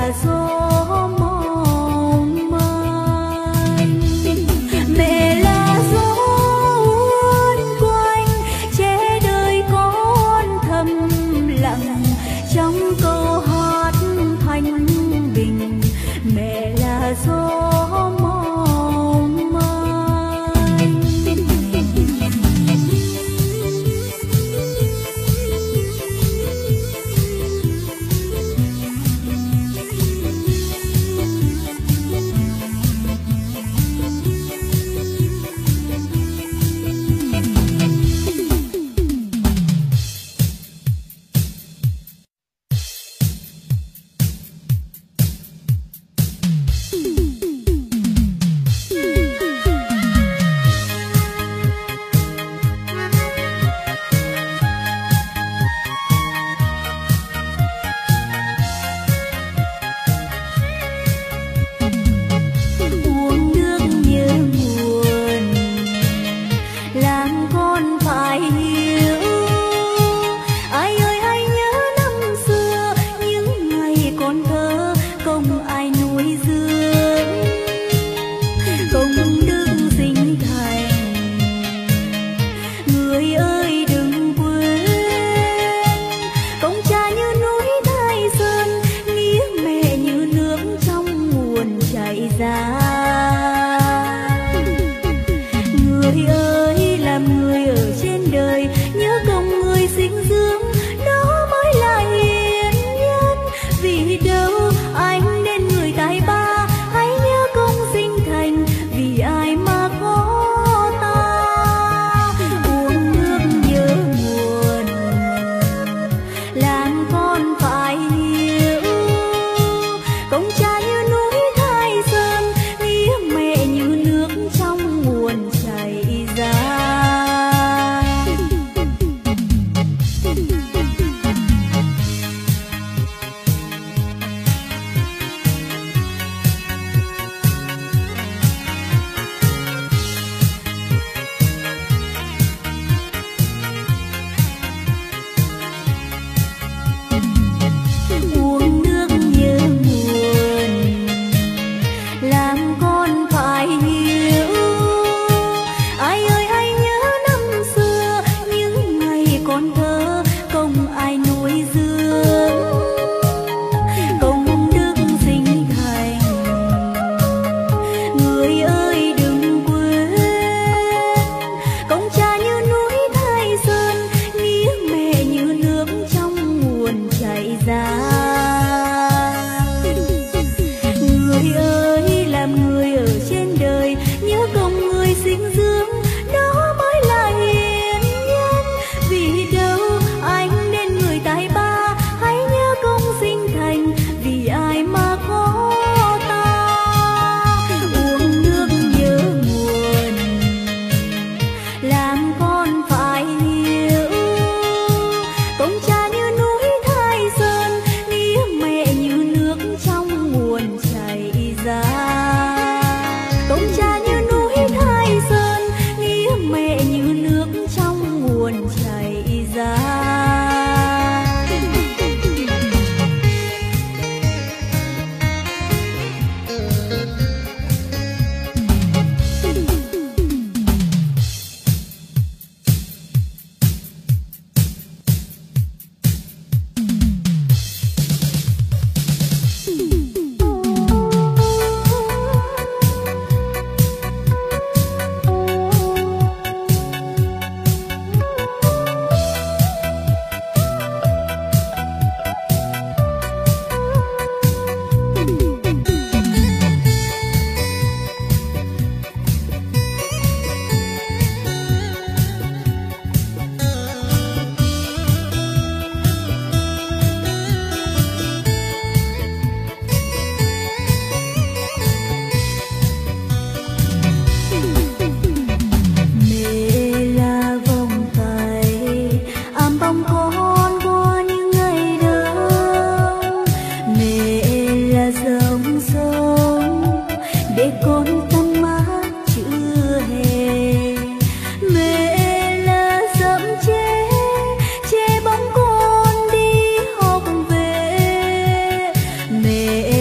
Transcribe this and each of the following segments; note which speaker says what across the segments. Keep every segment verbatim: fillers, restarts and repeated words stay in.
Speaker 1: mẹ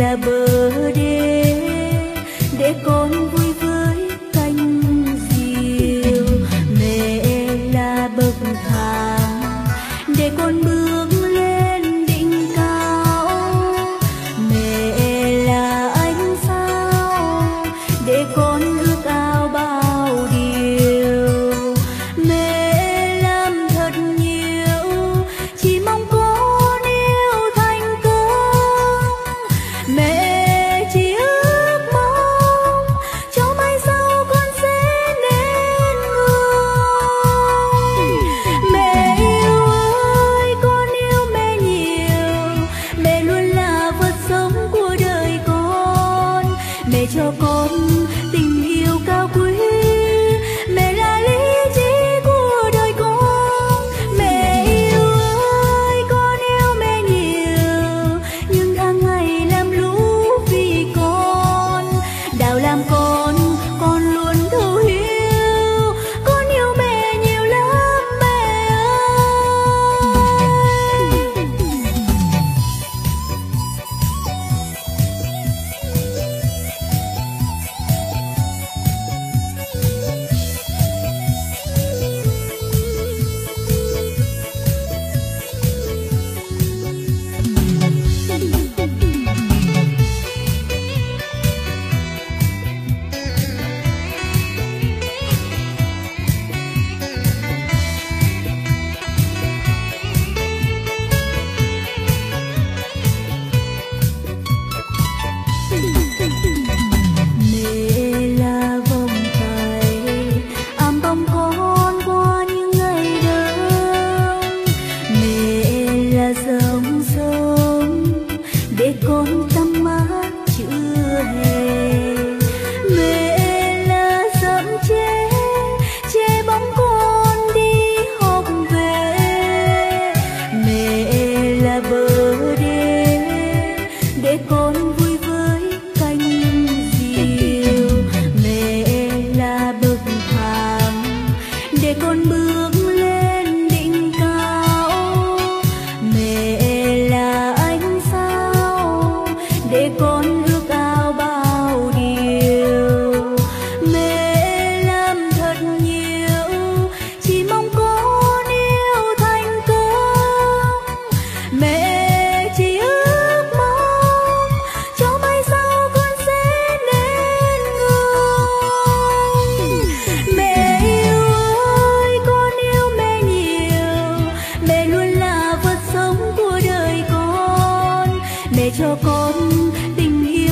Speaker 1: là bờ đê để con vui với cánh diều, mẹ là bậc thang để con bước lên đỉnh cao, mẹ là ánh sao để con ước ao bao điều, mẹ làm thật nhiều chỉ mong con yêu thành công, mẹ chỉ ước mong cho mai sau con sẽ nên người. Mẹ yêu ơi, con yêu mẹ nhiều, mẹ luôn là vật sống của đời con, mẹ cho con tình yêu cao quý, mẹ là lý trí của đời con. Mẹ yêu ơi, con yêu mẹ nhiều, nhưng tháng ngày làm lũ vì con, đào làm con, con luôn thấu hiểu, con yêu mẹ nhiều lắm mẹ Mẹ là vòng tay ấm bóng con qua những ngày đông, mẹ là dòng sông để con tắm mát chưa hè, mẹ là dặm che che bóng con đi học về, mẹ là bờ đê để con vui với cánh diều, mẹ là bậc thang để con bước lên đỉnh cao, mẹ là ánh sao để con ước ao bao điều, mẹ làm thật nhiều chỉ mong con yêu thành công, mẹ chỉ ước mong cho mai sau con sẽ nên người. Mẹ yêu ơi, con yêu mẹ nhiều, mẹ luôn là vật sống của đời con, mẹ cho con tình yêu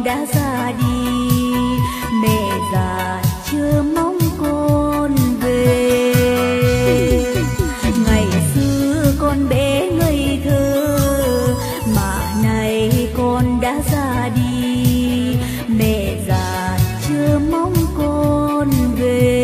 Speaker 1: đã ra đi, mẹ già chưa mong con về. Ngày xưa con bé ngây thơ mà nay con đã ra đi, mẹ già chưa mong con về.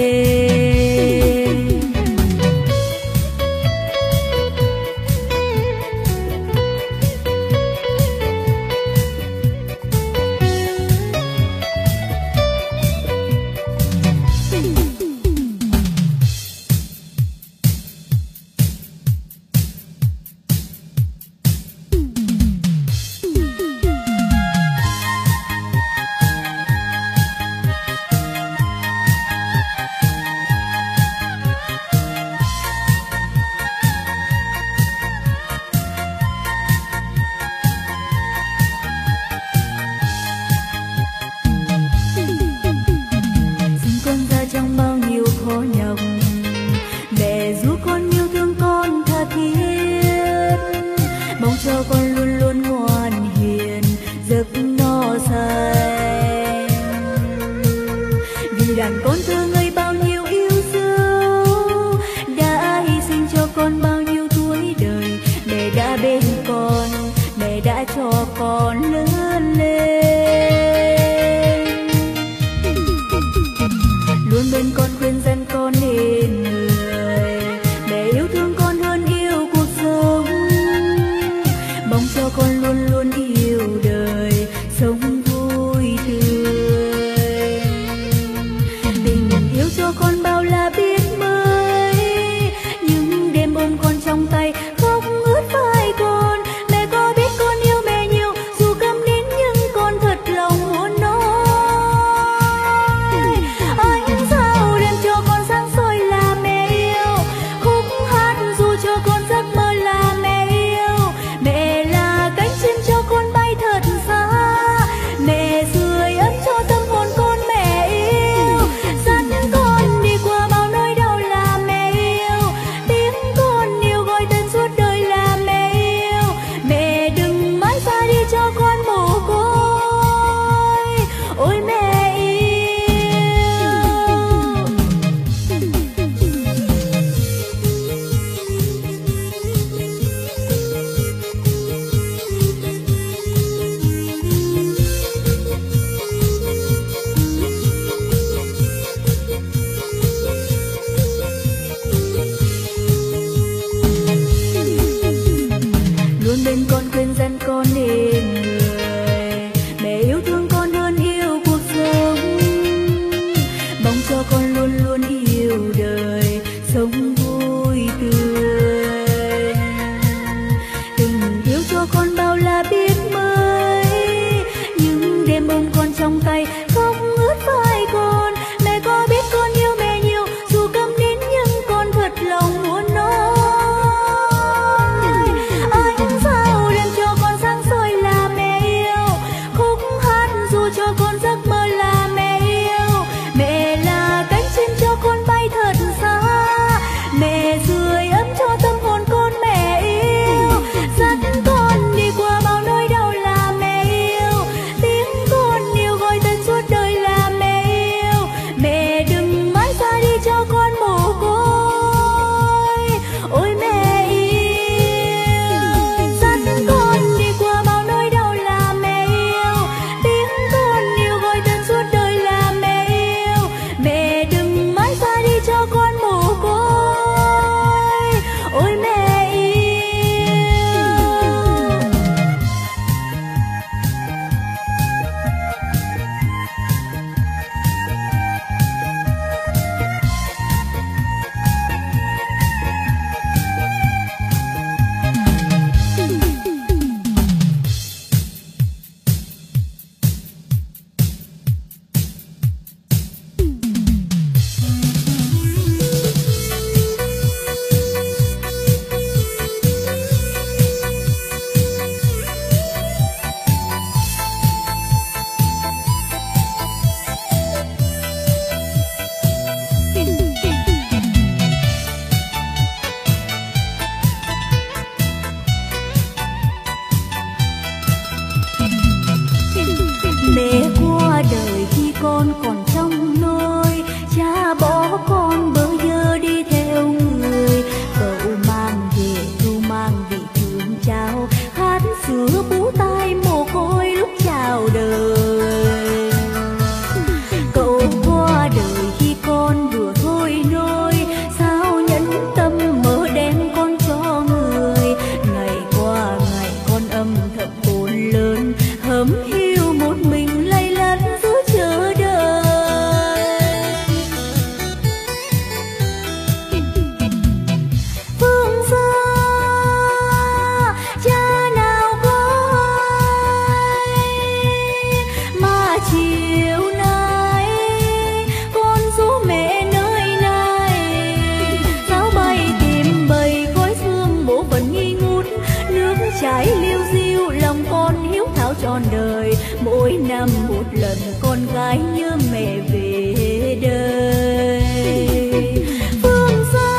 Speaker 1: năm một lần con gái nhớ mẹ về đời. Phương xa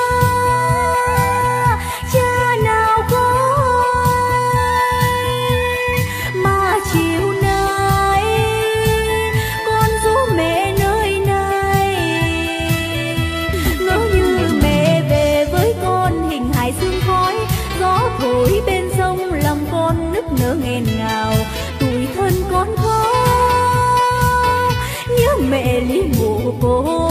Speaker 1: cha nào có mà chiều nay con ru mẹ nơi này. Ngỡ như mẹ về với con hình hài sương khói, gió thổi bên sông lòng con nức nở nghẹn ngào. Tủi thân con khóc nhớ mẹ ly mộ côi.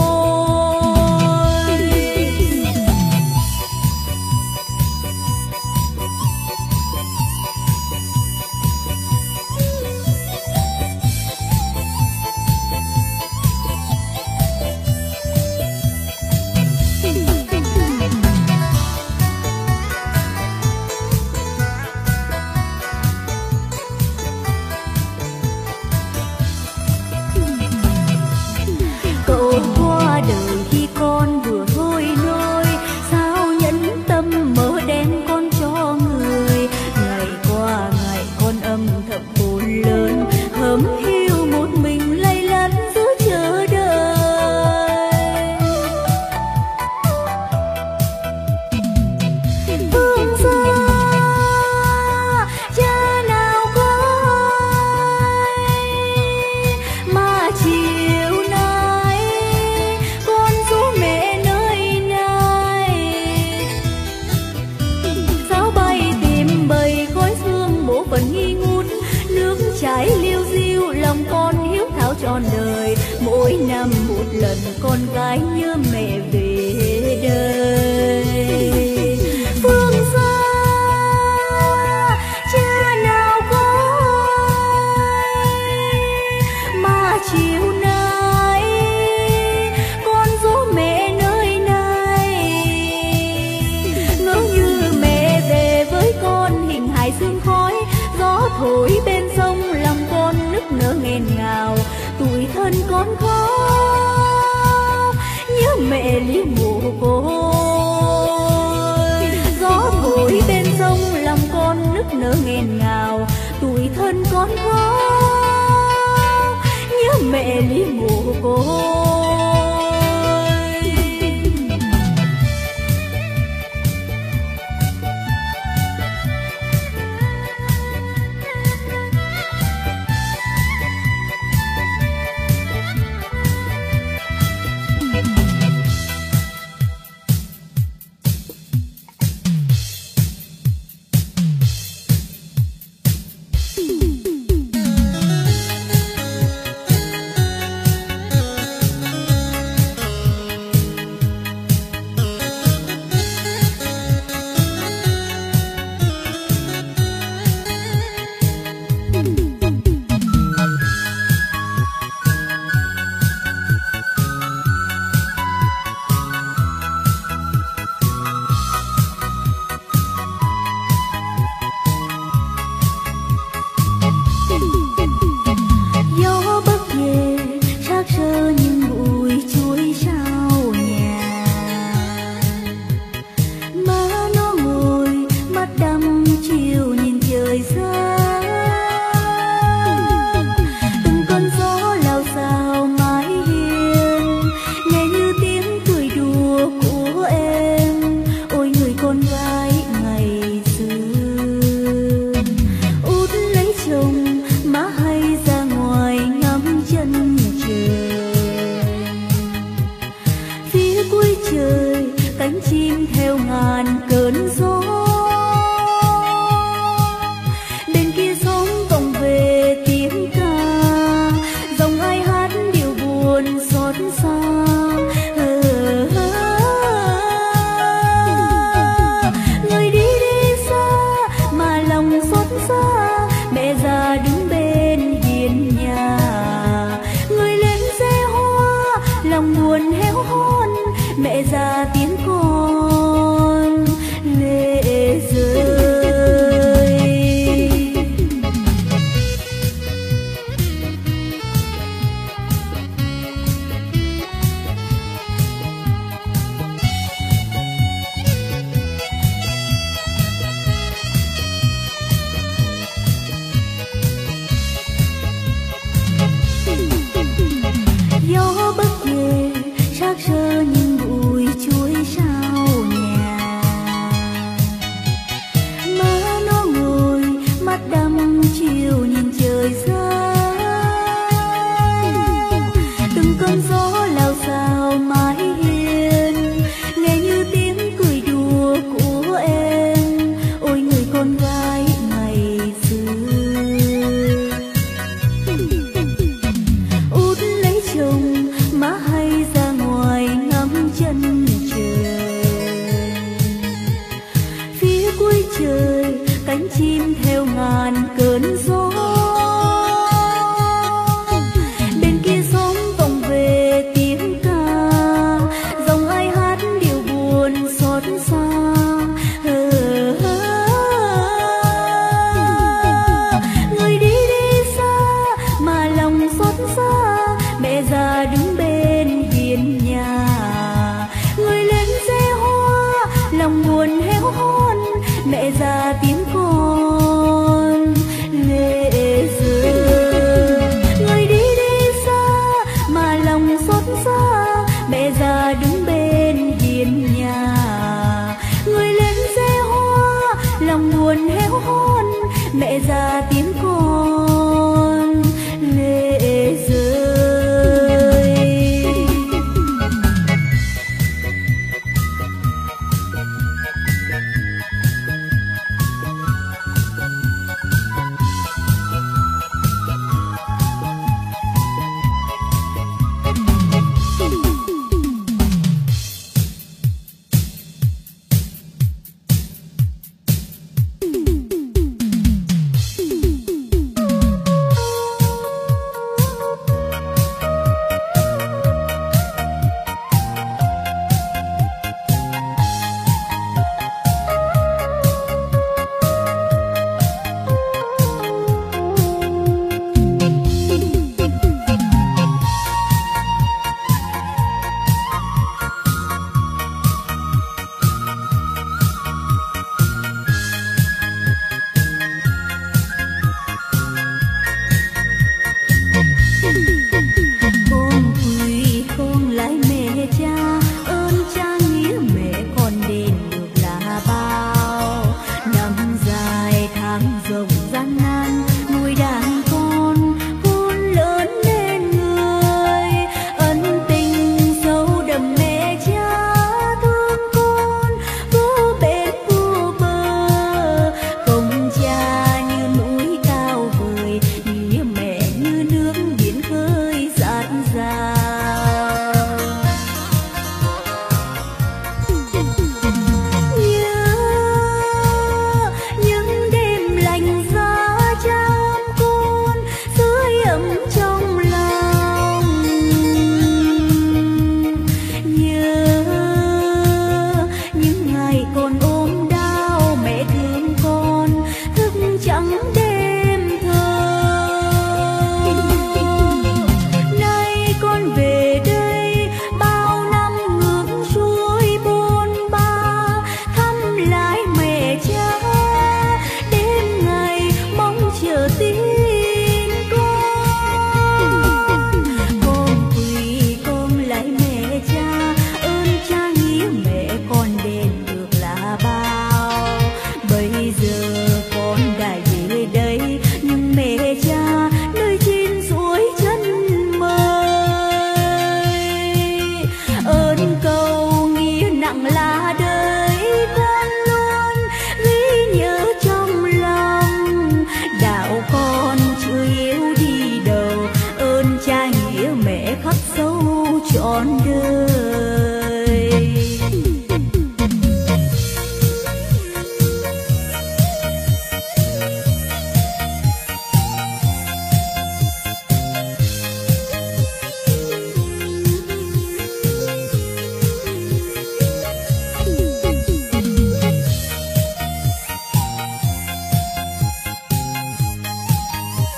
Speaker 1: Trọn đời mỗi năm một lần con gái nhớ mẹ về đời. Phương xa cha nào có mà chiều nay con ru mẹ nơi này. Ngỡ như mẹ về với con hình hài sương khói, gió thổi bên sông lòng con nức nở nghẹn ngào. Tủi thân con khóc nhớ mẹ ly mộ côi. Gió thổi bên sông lòng con nức nở nghẹn ngào. Tủi thân con khóc nhớ mẹ ly mộ côi. sóng gió lao xao mái hiên, nghe như tiếng cười đùa của em. Ôi người con gái ngày xưa, út lấy chồng má hay ra ngoài ngắm chân trời. Phía cuối trời cánh chim theo ngàn cơn gió, bên kia sóng vọng về tiếng ca, dòng ai hát điều buồn xót xa. Người đi đi xa mà lòng xót xa, mẹ già đứng bên hiên nhà. Người lên xe hoa lòng buồn héo hon, mẹ già tiếng con lệ rơi. Người đi đi xa mà lòng xót xa, mẹ già đứng bên hiên nhà. Người lên xe hoa lòng buồn héo hon, mẹ già tiếng con lệ rơi.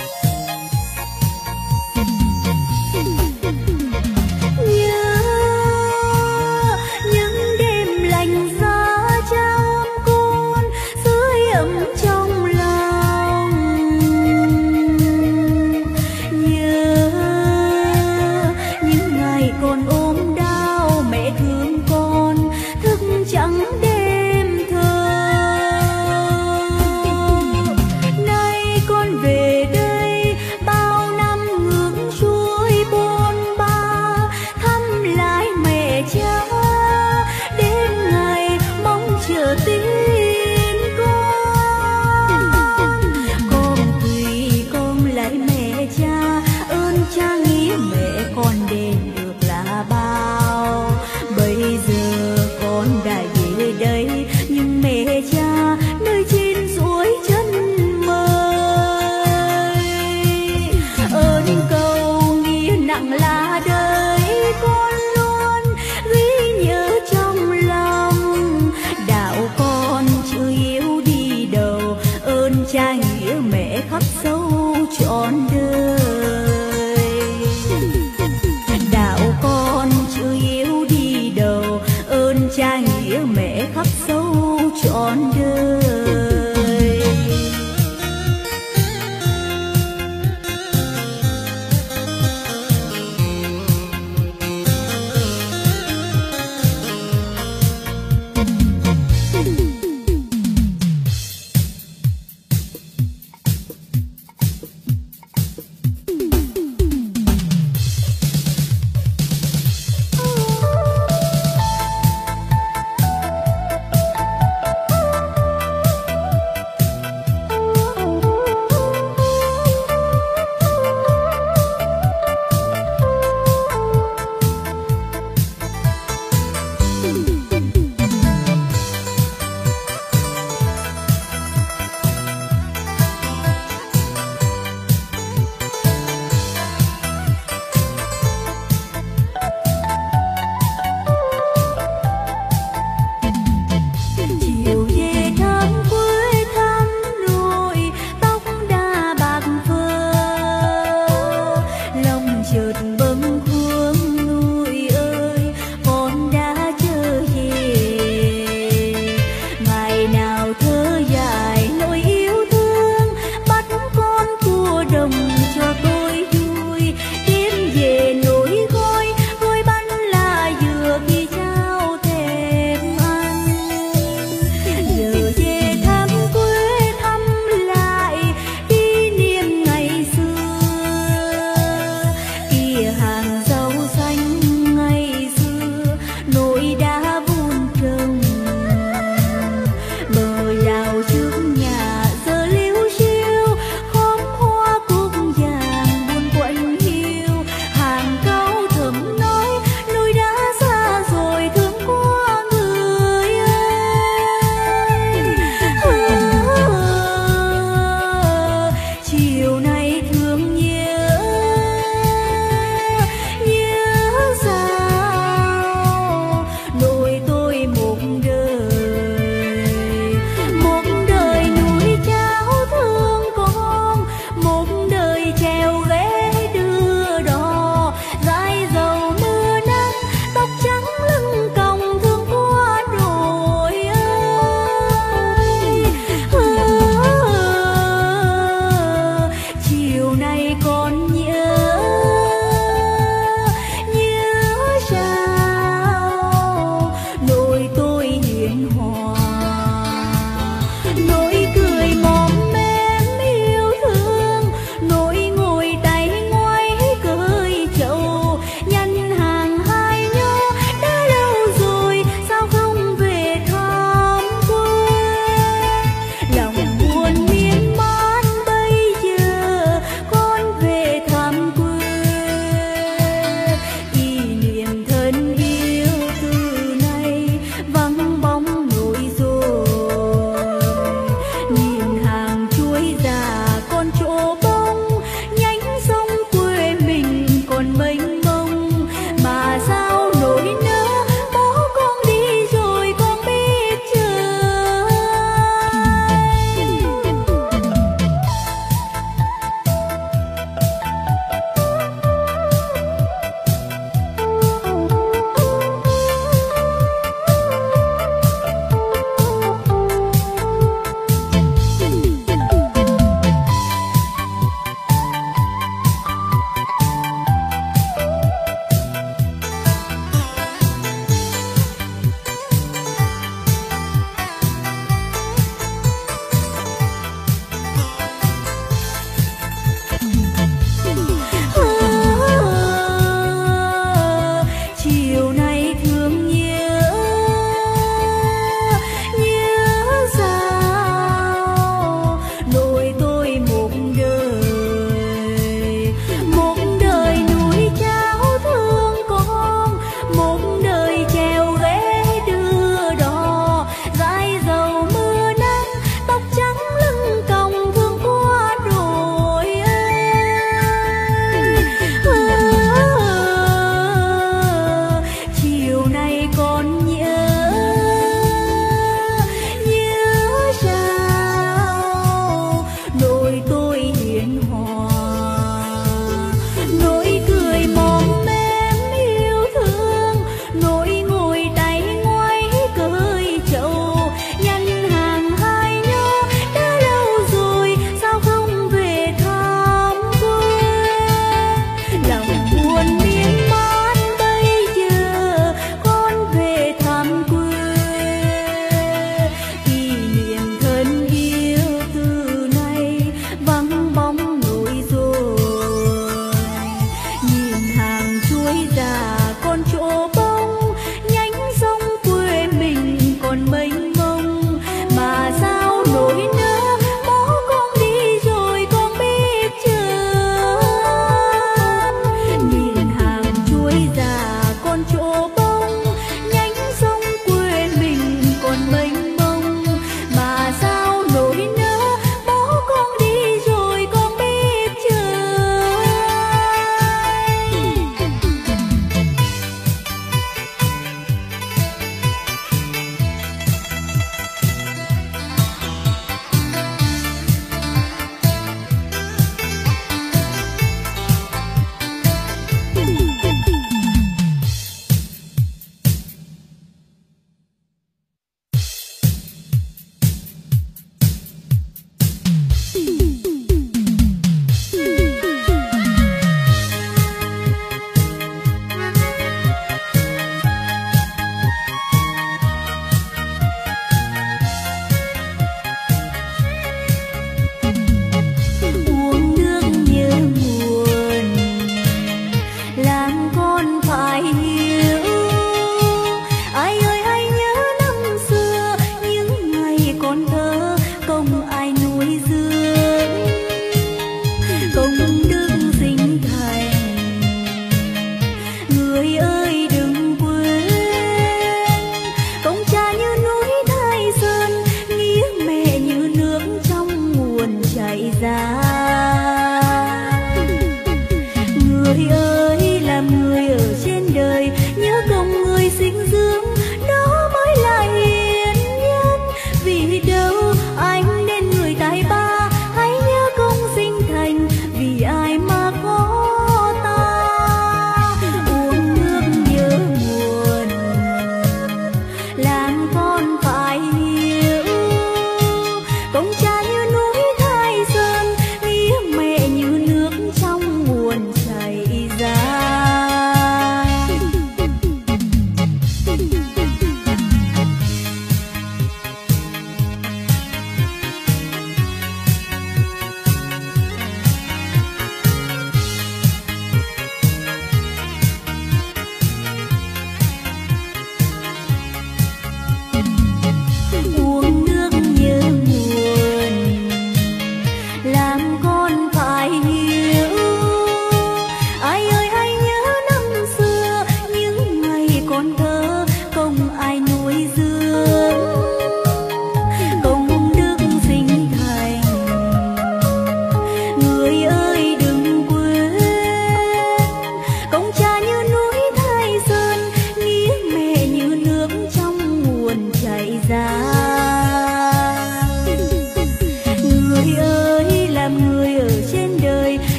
Speaker 1: Nhớ nặng là đời con luôn ghi nhớ trong lòng. Đạo con chưa yếu đi đầu, ơn cha nghĩa mẹ khắc sâu trọn đời. Đạo con chưa yếu đi đầu, ơn cha nghĩa mẹ khắc sâu trọn đời. Hãy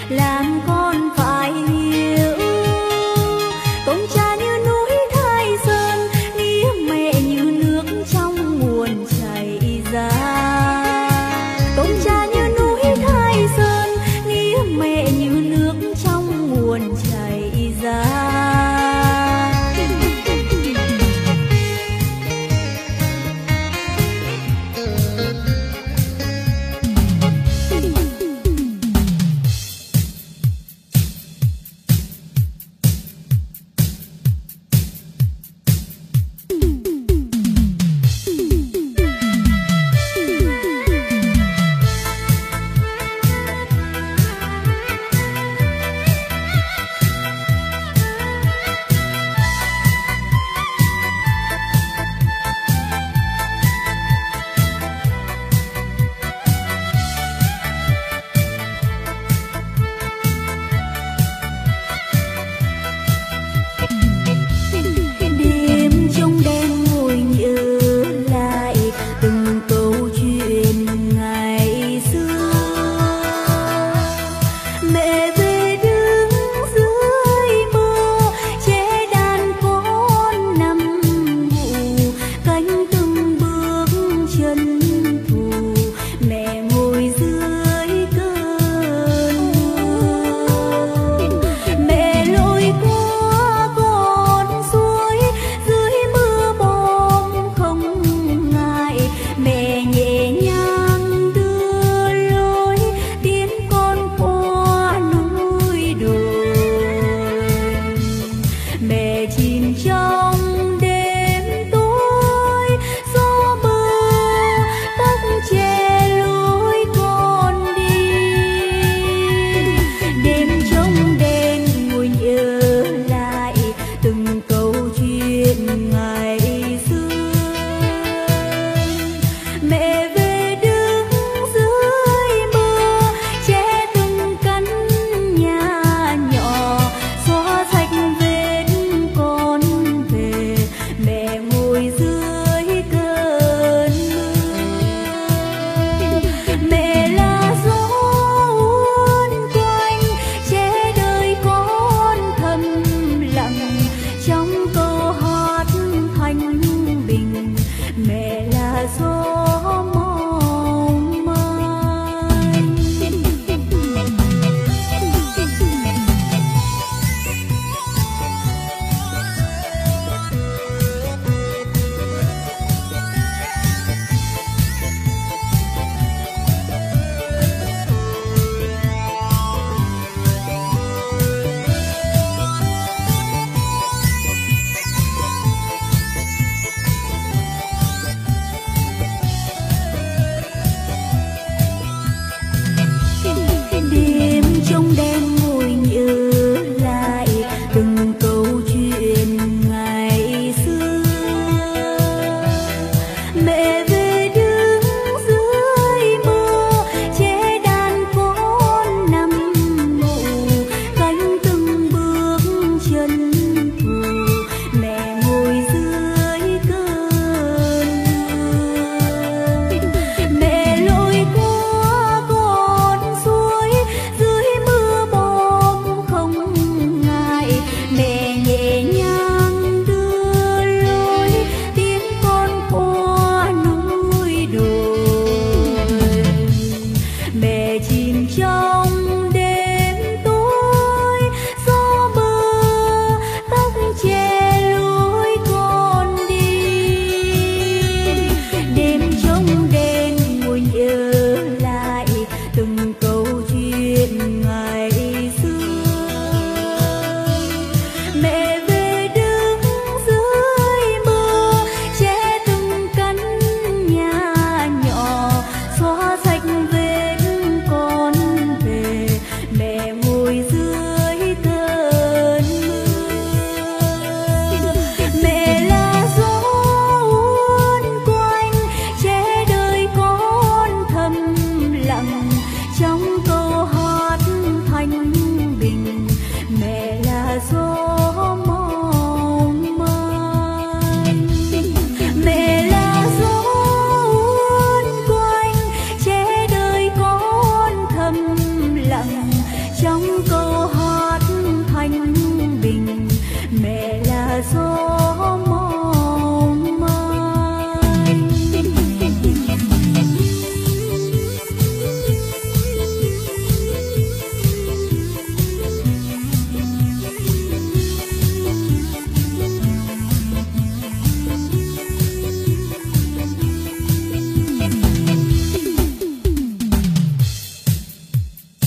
Speaker 1: làm con phải hiểu. Công cha như núi Thái Sơn, nghĩa mẹ như nước trong nguồn chảy ra. Công cha như núi Thái Sơn, nghĩa mẹ như nước trong nguồn chảy ra. Mẹ